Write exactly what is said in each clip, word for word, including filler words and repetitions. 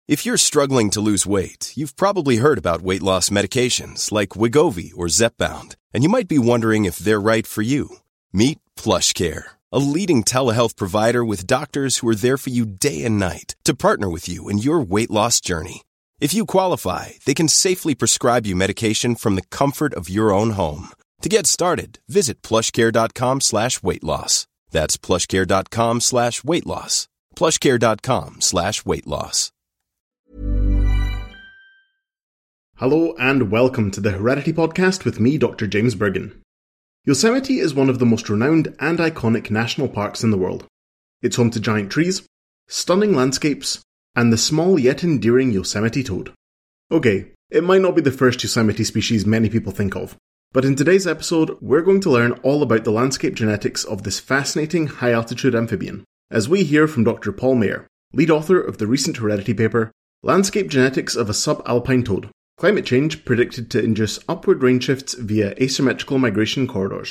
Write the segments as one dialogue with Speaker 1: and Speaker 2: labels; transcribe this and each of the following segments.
Speaker 1: If you're struggling to lose weight, you've probably heard about weight loss medications like Wegovy or Zepbound, and you might be wondering if they're right for you. Meet PlushCare, a leading telehealth provider with doctors who are there for you day and night to partner with you in your weight loss journey. If you qualify, they can safely prescribe you medication from the comfort of your own home. To get started, visit plushcare.com slash weight loss. That's plushcare.com slash weight loss. plushcare.com slash weight loss.
Speaker 2: Hello and welcome to the Heredity Podcast with me, Doctor James Bergen. Yosemite is one of the most renowned and iconic national parks in the world. It's home to giant trees, stunning landscapes, and the small yet endearing Yosemite toad. Okay, it might not be the first Yosemite species many people think of, but in today's episode, we're going to learn all about the landscape genetics of this fascinating high-altitude amphibian, as we hear from Doctor Paul Mayer, lead author of the recent Heredity paper, Landscape Genetics of a Subalpine Toad, Climate Change Predicted to Induce Upward Range Shifts via Asymmetrical Migration Corridors.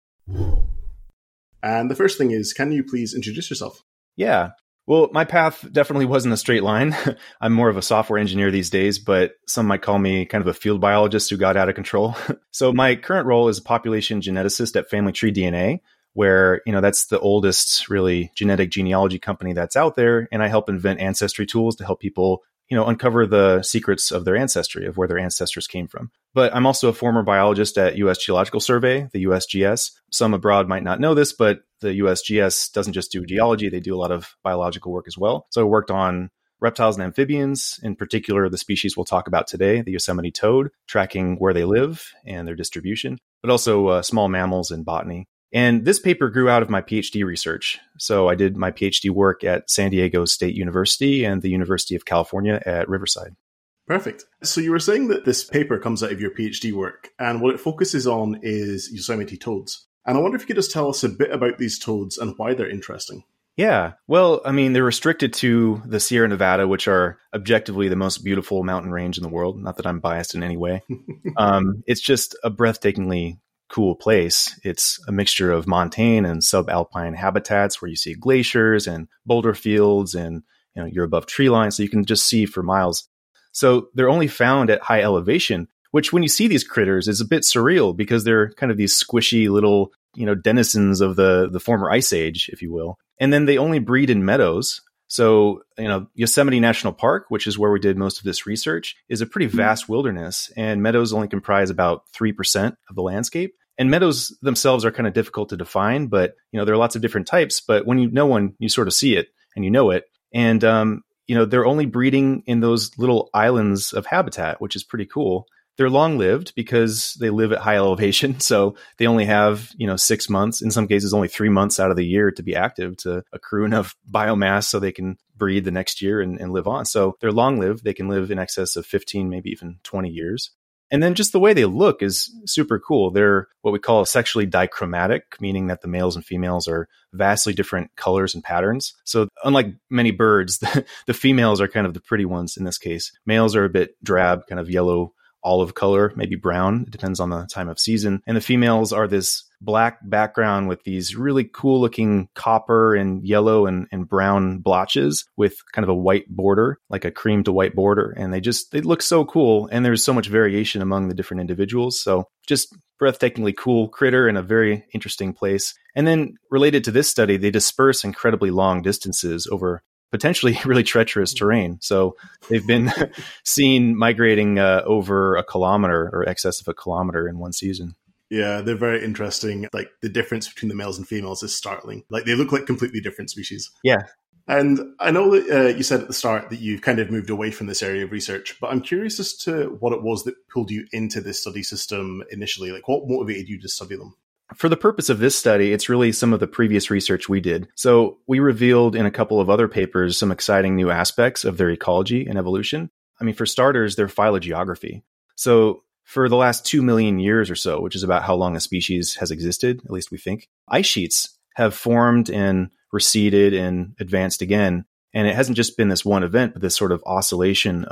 Speaker 2: And the first thing is, can you please introduce yourself?
Speaker 3: Yeah. Well, my path definitely wasn't a straight line. I'm more of a software engineer these days, but some might call me kind of a field biologist who got out of control. So my current role is a population geneticist at Family Tree D N A, where, you know, that's the oldest really genetic genealogy company that's out there. And I help invent ancestry tools to help people, you know, uncover the secrets of their ancestry, of where their ancestors came from. But I'm also a former biologist at U S Geological Survey, the U S G S. Some abroad might not know this, but the U S G S doesn't just do geology, they do a lot of biological work as well. So I worked on reptiles and amphibians, in particular the species we'll talk about today, the Yosemite toad, tracking where they live and their distribution, but also uh, small mammals and botany. And this paper grew out of my PhD research. So I did my PhD work at San Diego State University and the University of California at Riverside.
Speaker 2: Perfect. So you were saying that this paper comes out of your PhD work, and what it focuses on is Yosemite toads. And I wonder if you could just tell us a bit about these toads and why they're interesting.
Speaker 3: Yeah. Well, I mean, they're restricted to the Sierra Nevada, which are objectively the most beautiful mountain range in the world. Not that I'm biased in any way. um, it's just a breathtakingly cool place. It's a mixture of montane and subalpine habitats where you see glaciers and boulder fields, and you know, you're above tree lines, so you can just see for miles. So they're only found at high elevation, which when you see these critters is a bit surreal because they're kind of these squishy little, you know, denizens of the, the former ice age, if you will. And then they only breed in meadows. So, you know, Yosemite National Park, which is where we did most of this research, is a pretty vast wilderness, and meadows only comprise about three percent of the landscape. And meadows themselves are kind of difficult to define, but, you know, there are lots of different types, but when you know one, you sort of see it and you know it. And, um, you know, they're only breeding in those little islands of habitat, which is pretty cool. They're long-lived because they live at high elevation. So they only have, you know, six months, in some cases, only three months out of the year to be active, to accrue enough biomass so they can breed the next year and, and live on. So they're long-lived. They can live in excess of fifteen, maybe even twenty years. And then just the way they look is super cool. They're what we call sexually dichromatic, meaning that the males and females are vastly different colors and patterns. So unlike many birds, the, the females are kind of the pretty ones in this case. Males are a bit drab, kind of yellow, olive color, maybe brown. It depends on the time of season. And the females are this black background with these really cool looking copper and yellow and, and brown blotches with kind of a white border, like a cream to white border. And they just, they look so cool. And there's so much variation among the different individuals. So just breathtakingly cool critter in a very interesting place. And then related to this study, they disperse incredibly long distances over potentially really treacherous terrain. So they've been seen migrating uh, over a kilometer or excess of a kilometer in one season.
Speaker 2: Yeah, they're very interesting. Like the difference between the males and females is startling. Like they look like completely different species.
Speaker 3: Yeah.
Speaker 2: And I know that uh, you said at the start that you've kind of moved away from this area of research, but I'm curious as to what it was that pulled you into this study system initially. Like what motivated you to study them?
Speaker 3: For the purpose of this study, it's really some of the previous research we did. So we revealed in a couple of other papers some exciting new aspects of their ecology and evolution. I mean, for starters, their phylogeography. So for the last two million years or so, which is about how long a species has existed, at least we think, ice sheets have formed and receded and advanced again. And it hasn't just been this one event, but this sort of oscillation of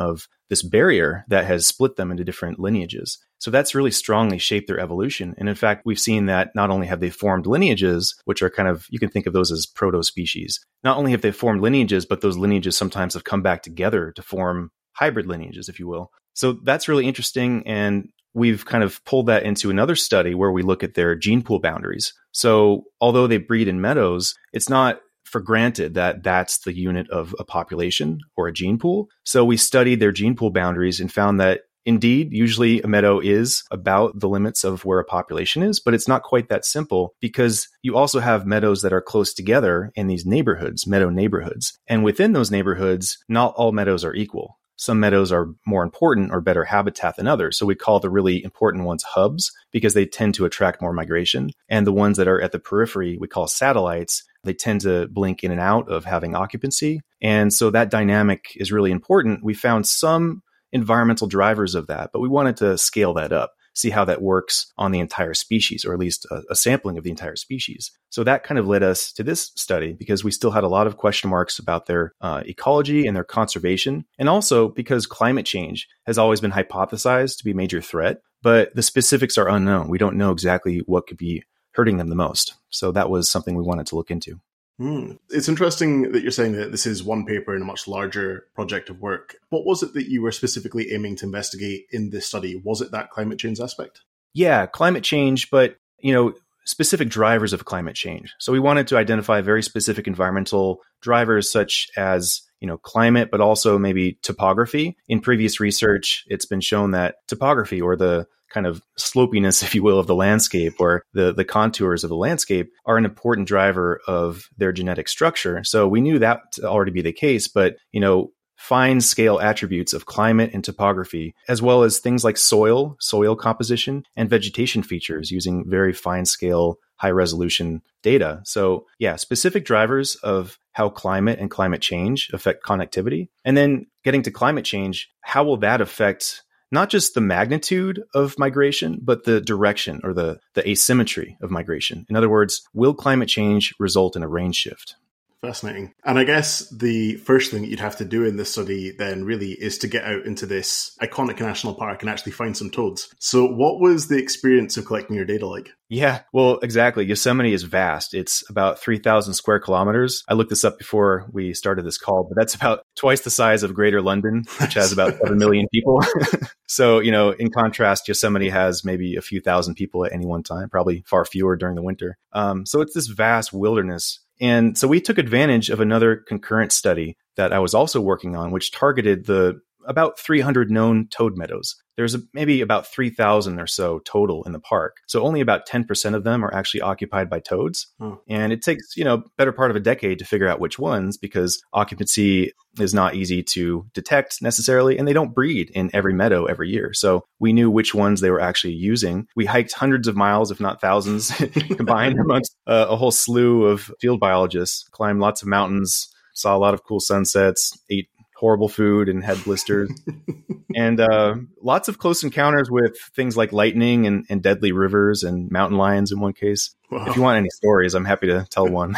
Speaker 3: this barrier that has split them into different lineages. So that's really strongly shaped their evolution. And in fact, we've seen that not only have they formed lineages, which are kind of, you can think of those as proto-species. Not only have they formed lineages, but those lineages sometimes have come back together to form hybrid lineages, if you will. So that's really interesting. And we've kind of pulled that into another study where we look at their gene pool boundaries. So although they breed in meadows, it's not for granted that that's the unit of a population or a gene pool. So we studied their gene pool boundaries and found that indeed, usually a meadow is about the limits of where a population is, but it's not quite that simple because you also have meadows that are close together in these neighborhoods, meadow neighborhoods. And within those neighborhoods, not all meadows are equal. Some meadows are more important or better habitat than others. So we call the really important ones hubs because they tend to attract more migration. And the ones that are at the periphery, we call satellites. They tend to blink in and out of having occupancy. And so that dynamic is really important. We found some environmental drivers of that, but we wanted to scale that up, see how that works on the entire species, or at least a, a sampling of the entire species. So that kind of led us to this study because we still had a lot of question marks about their uh, ecology and their conservation. And also because climate change has always been hypothesized to be a major threat, but the specifics are unknown. We don't know exactly what could be hurting them the most. So that was something we wanted to look into.
Speaker 2: Mm. It's interesting that you're saying that this is one paper in a much larger project of work. What was it that you were specifically aiming to investigate in this study? Was it that climate change aspect?
Speaker 3: Yeah, climate change, but, you know, specific drivers of climate change. So we wanted to identify very specific environmental drivers such as, you know, climate, but also maybe topography. In previous research, it's been shown that topography, or the kind of slopiness, if you will, of the landscape, or the, the contours of the landscape, are an important driver of their genetic structure. So we knew that to already be the case, but, you know, fine scale attributes of climate and topography, as well as things like soil, soil composition, and vegetation features using very fine scale, high resolution data. So yeah, specific drivers of how climate and climate change affect connectivity. And then getting to climate change, how will that affect not just the magnitude of migration, but the direction or the, the asymmetry of migration? In other words, will climate change result in a range shift?
Speaker 2: Fascinating. And I guess the first thing that you'd have to do in this study then really is to get out into this iconic national park and actually find some toads. So what was the experience of collecting your data like?
Speaker 3: Yeah, well, exactly. Yosemite is vast. It's about three thousand square kilometers. I looked this up before we started this call, but that's about twice the size of Greater London, which has about seven million people. So, you know, in contrast, Yosemite has maybe a few thousand people at any one time, probably far fewer during the winter. Um, so it's this vast wilderness. And so we took advantage of another concurrent study that I was also working on, which targeted the about three hundred known toad meadows. There's a, maybe about three thousand or so total in the park. So only about ten percent of them are actually occupied by toads. Hmm. And it takes, you know, better part of a decade to figure out which ones, because occupancy is not easy to detect necessarily, and they don't breed in every meadow every year. So we knew which ones they were actually using. We hiked hundreds of miles, if not thousands, combined amongst uh, a whole slew of field biologists, climbed lots of mountains, saw a lot of cool sunsets, ate horrible food and had blisters, and uh, lots of close encounters with things like lightning and, and deadly rivers and mountain lions in one case. Wow. If you want any stories, I'm happy to tell one.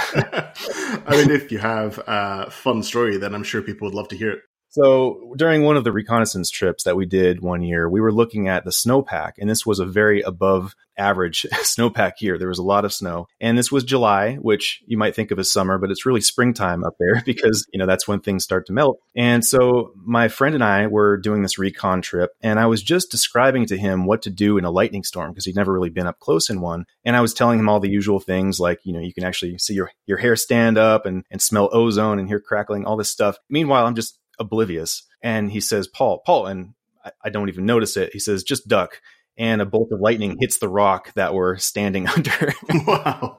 Speaker 2: I mean, if you have a fun story, then I'm sure people would love to hear it.
Speaker 3: So during one of the reconnaissance trips that we did one year, we were looking at the snowpack, and this was a very above average snowpack year. There was a lot of snow, and this was July, which you might think of as summer, but it's really springtime up there because, you know, that's when things start to melt. And so my friend and I were doing this recon trip, and I was just describing to him what to do in a lightning storm because he'd never really been up close in one. And I was telling him all the usual things like, you know, you can actually see your, your hair stand up and, and smell ozone and hear crackling, all this stuff. Meanwhile, I'm just oblivious. And he says, Paul, Paul, and I, I don't even notice it. He says, just duck. And a bolt of lightning hits the rock that we're standing under. Wow.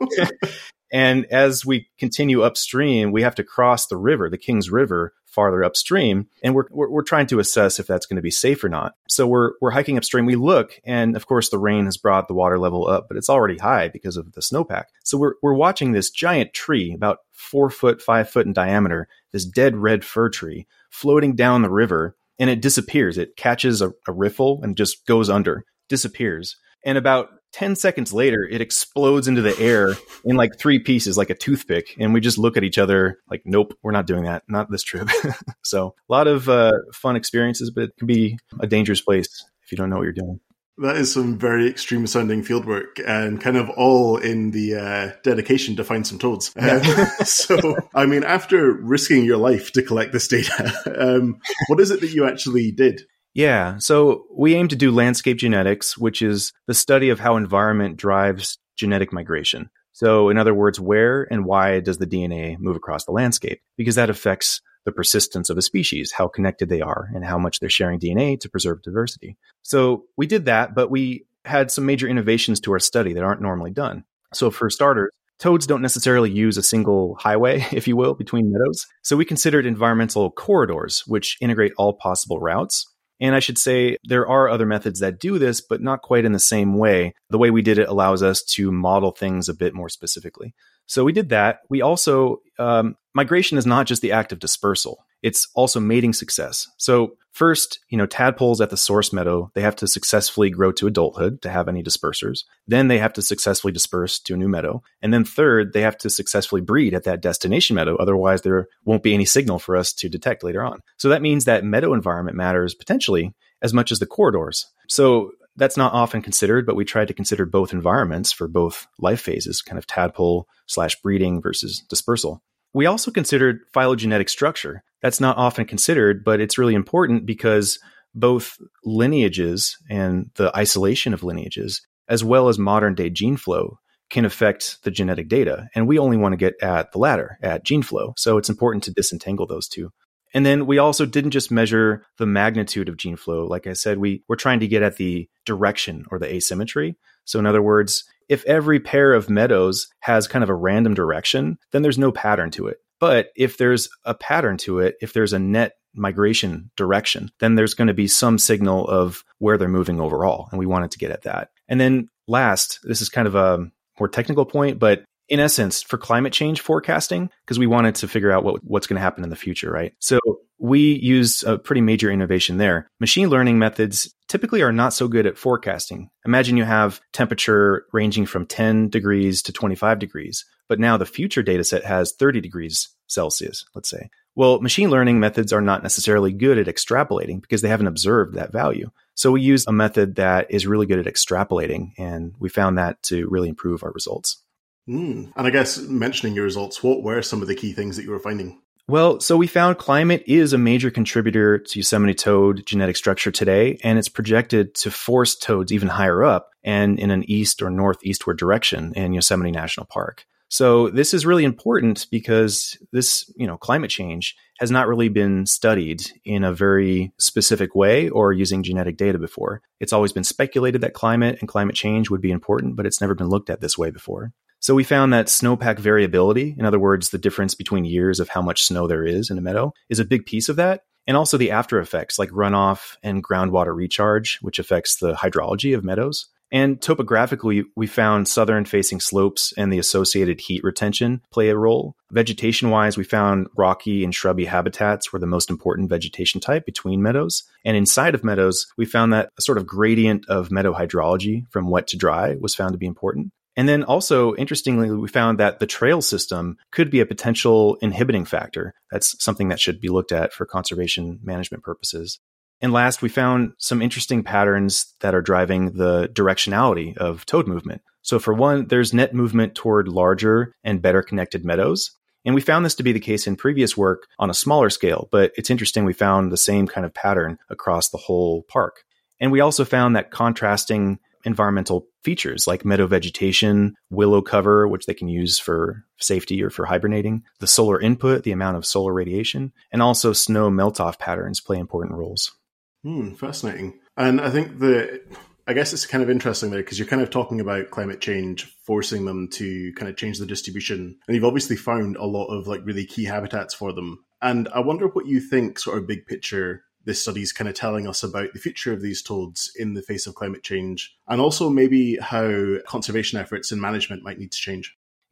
Speaker 3: And as we continue upstream, we have to cross the river, the Kings River, farther upstream. And we're, we're, we're trying to assess if that's going to be safe or not. So we're, we're hiking upstream. We look, and of course the rain has brought the water level up, but it's already high because of the snowpack. So we're, we're watching this giant tree, about four foot, five foot in diameter, this dead red fir tree floating down the river, and it disappears. It catches a, a riffle and just goes under, disappears. And about ten seconds later, it explodes into the air in like three pieces, like a toothpick. And we just look at each other like, nope, we're not doing that. Not this trip. So a lot of uh, fun experiences, but it can be a dangerous place if you don't know what you're doing.
Speaker 2: That is some very extreme sounding fieldwork and kind of all in the uh, dedication to find some toads. Um, so, I mean, after risking your life to collect this data, um, what is it that you actually did?
Speaker 3: Yeah, so we aim to do landscape genetics, which is the study of how environment drives genetic migration. So in other words, where and why does the D N A move across the landscape? Because that affects the persistence of a species, how connected they are, and how much they're sharing D N A to preserve diversity. So we did that, but we had some major innovations to our study that aren't normally done. So for starters, toads don't necessarily use a single highway, if you will, between meadows. So we considered environmental corridors, which integrate all possible routes. And I should say there are other methods that do this, but not quite in the same way. The way we did it allows us to model things a bit more specifically. So we did that. We also, um, migration is not just the act of dispersal. It's also mating success. So first, you know, tadpoles at the source meadow, they have to successfully grow to adulthood to have any dispersers. Then they have to successfully disperse to a new meadow. And then third, they have to successfully breed at that destination meadow. Otherwise, there won't be any signal for us to detect later on. So that means that meadow environment matters potentially as much as the corridors. So that's not often considered, but we tried to consider both environments for both life phases, kind of tadpole slash breeding versus dispersal. We also considered phylogenetic structure. That's not often considered, but it's really important because both lineages and the isolation of lineages, as well as modern day gene flow, can affect the genetic data. And we only want to get at the latter, at gene flow. So it's important to disentangle those two. And then we also didn't just measure the magnitude of gene flow. Like I said, we were trying to get at the direction or the asymmetry. So in other words, if every pair of meadows has kind of a random direction, then there's no pattern to it. But if there's a pattern to it, if there's a net migration direction, then there's going to be some signal of where they're moving overall. And we wanted to get at that. And then last, this is kind of a more technical point, but in essence, for climate change forecasting, because we wanted to figure out what, what's going to happen in the future, right? So we used a pretty major innovation there. Machine learning methods typically are not so good at forecasting. Imagine you have temperature ranging from ten degrees to twenty-five degrees, but now the future data set has thirty degrees Celsius, let's say. Well, machine learning methods are not necessarily good at extrapolating because they haven't observed that value. So we use a method that is really good at extrapolating, and we found that to really improve our results.
Speaker 2: Mm. And I guess mentioning your results, what were some of the key things that you were finding?
Speaker 3: Well, so we found climate is a major contributor to Yosemite toad genetic structure today, and it's projected to force toads even higher up and in an east or northeastward direction in Yosemite National Park. So this is really important because this, you know, climate change has not really been studied in a very specific way or using genetic data before. It's always been speculated that climate and climate change would be important, but it's never been looked at this way before. So we found that snowpack variability, in other words, the difference between years of how much snow there is in a meadow, is a big piece of that. And also the after effects like runoff and groundwater recharge, which affects the hydrology of meadows. And topographically, we found southern facing slopes and the associated heat retention play a role. Vegetation-wise, we found rocky and shrubby habitats were the most important vegetation type between meadows. And inside of meadows, we found that a sort of gradient of meadow hydrology from wet to dry was found to be important. And then also, interestingly, we found that the trail system could be a potential inhibiting factor. That's something that should be looked at for conservation management purposes. And last, we found some interesting patterns that are driving the directionality of toad movement. So for one, there's net movement toward larger and better connected meadows. And we found this to be the case in previous work on a smaller scale, but it's interesting we found the same kind of pattern across the whole park. And we also found that contrasting environmental features like meadow vegetation, willow cover, which they can use for safety or for hibernating, the solar input, the amount of solar radiation, and also snow melt-off patterns play important roles.
Speaker 2: Hmm, fascinating. And I think the, I guess it's kind of interesting there because you're kind of talking about climate change forcing them to kind of change the distribution. And you've obviously found a lot of like really key habitats for them. And I wonder what you think sort of big picture this study is kind of telling us about the future of these toads in the face of climate change, and also maybe how conservation efforts and management might need to change.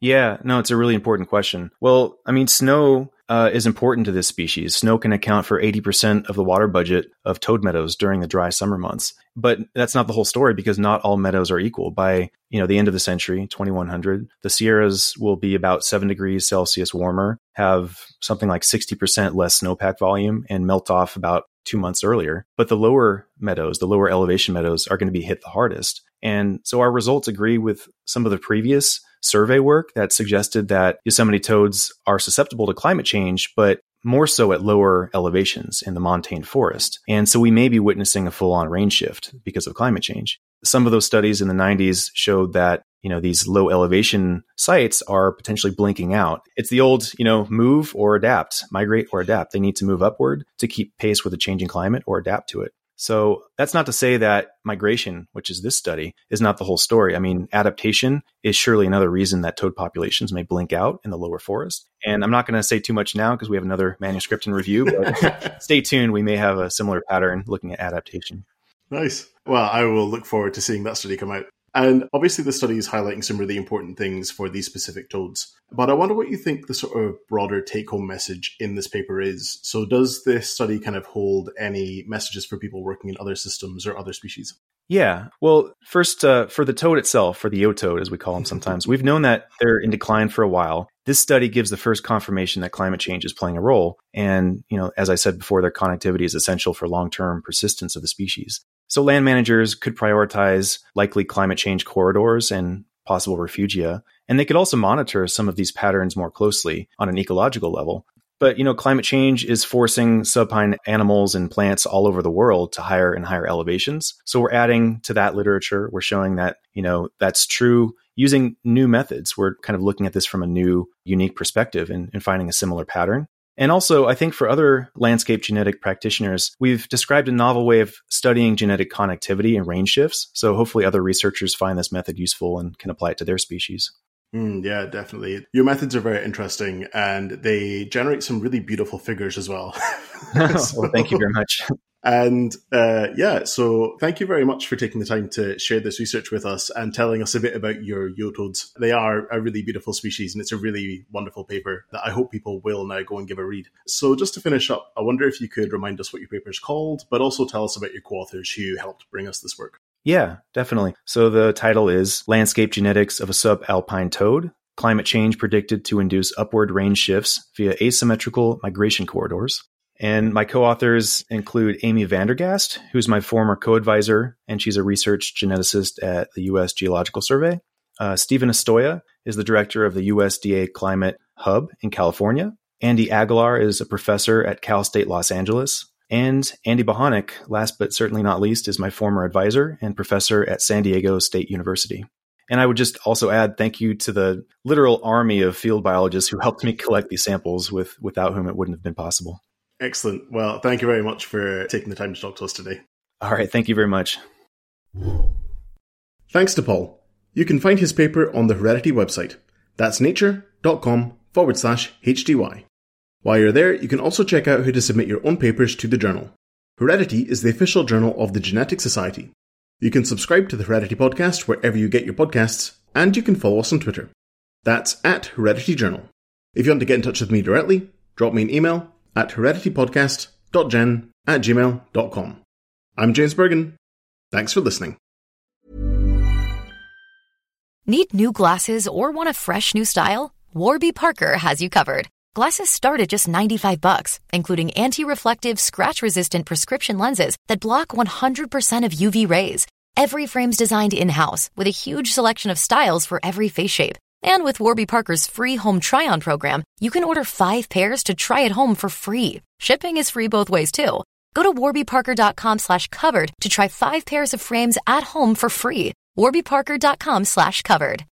Speaker 3: Yeah, no, it's a really important question. Well, I mean, snow uh, is important to this species. Snow can account for eighty percent of the water budget of toad meadows during the dry summer months. But that's not the whole story, because not all meadows are equal. By, you know, the end of the century, twenty-one hundred, the Sierras will be about seven degrees Celsius warmer, have something like sixty percent less snowpack volume, and melt off about two months earlier. But the lower meadows, the lower elevation meadows, are going to be hit the hardest. And so our results agree with some of the previous survey work that suggested that Yosemite toads are susceptible to climate change, but more so at lower elevations in the montane forest. And so we may be witnessing a full-on range shift because of climate change. Some of those studies in the nineties showed that, you know, these low elevation sites are potentially blinking out. It's the old, you know, move or adapt, migrate or adapt. They need to move upward to keep pace with the changing climate or adapt to it. So that's not to say that migration, which is this study, is not the whole story. I mean, adaptation is surely another reason that toad populations may blink out in the lower forest. And I'm not going to say too much now because we have another manuscript in review, but stay tuned. We may have a similar pattern looking at adaptation.
Speaker 2: Nice. Well, I will look forward to seeing that study come out. And obviously the study is highlighting some really important things for these specific toads. But I wonder what you think the sort of broader take-home message in this paper is. So does this study kind of hold any messages for people working in other systems or other species?
Speaker 3: Yeah. Well, first, uh, for the toad itself, for the yotoad, as we call them sometimes, we've known that they're in decline for a while. This study gives the first confirmation that climate change is playing a role. And, you know, as I said before, their connectivity is essential for long-term persistence of the species. So land managers could prioritize likely climate change corridors and possible refugia, and they could also monitor some of these patterns more closely on an ecological level. But, you know, climate change is forcing subpine animals and plants all over the world to higher and higher elevations. So we're adding to that literature. We're showing that, you know, that's true using new methods. We're kind of looking at this from a new, unique perspective and, and finding a similar pattern. And also, I think for other landscape genetic practitioners, we've described a novel way of studying genetic connectivity and range shifts. So hopefully other researchers find this method useful and can apply it to their species.
Speaker 2: Mm, yeah, definitely. Your methods are very interesting and they generate some really beautiful figures as well.
Speaker 3: so, well, thank you very much.
Speaker 2: And uh, yeah, so thank you very much for taking the time to share this research with us and telling us a bit about your yotoads. They are a really beautiful species and it's a really wonderful paper that I hope people will now go and give a read. So just to finish up, I wonder if you could remind us what your paper is called, but also tell us about your co-authors who helped bring us this work.
Speaker 3: Yeah, definitely. So the title is Landscape Genetics of a Subalpine Toad, Climate Change Predicted to Induce Upward Range Shifts via Asymmetrical Migration Corridors. And my co-authors include Amy Vandergast, who's my former co-advisor, and she's a research geneticist at the U S Geological Survey. Uh, Stephen Estoya is the director of the U S D A Climate Hub in California. Andy Aguilar is a professor at Cal State Los Angeles. And Andy Bohonic, last but certainly not least, is my former advisor and professor at San Diego State University. And I would just also add thank you to the literal army of field biologists who helped me collect these samples, with without whom it wouldn't have been possible.
Speaker 2: Excellent. Well, thank you very much for taking the time to talk to us today.
Speaker 3: All right. Thank you very much.
Speaker 2: Thanks to Paul. You can find his paper on the Heredity website. That's nature.com forward slash HDY. While you're there, you can also check out how to submit your own papers to the journal. Heredity is the official journal of the Genetic Society. You can subscribe to the Heredity podcast wherever you get your podcasts, and you can follow us on Twitter. That's at Heredity Journal. If you want to get in touch with me directly, drop me an email at hereditypodcast.gen at gmail.com. I'm James Bergen. Thanks for listening.
Speaker 4: Need new glasses or want a fresh new style? Warby Parker has you covered. Glasses start at just ninety-five bucks, including anti-reflective, scratch-resistant prescription lenses that block one hundred percent of U V rays. Every frame's designed in-house with a huge selection of styles for every face shape. And with Warby Parker's free home try-on program, you can order five pairs to try at home for free. Shipping is free both ways, too. Go to warbyparker.com slash covered to try five pairs of frames at home for free. warbyparker.com slash covered.